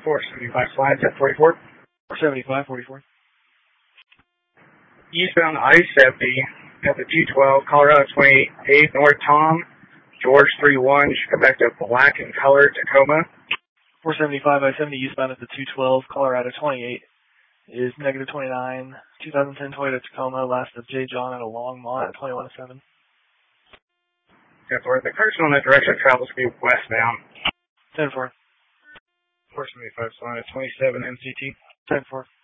475 slides at 44. 475, 44. Eastbound I-70 at the 212, Colorado 28 North Tom, George 31, should come back to black and color Tacoma. 475 I-70 eastbound at the 212, Colorado 28 is negative 29. 2010 Toyota Tacoma, last of J. John at a Longmont at 21-7. The cars in that direction travels to be westbound. 10-4. 475 slide at 27 MCT. 10-4.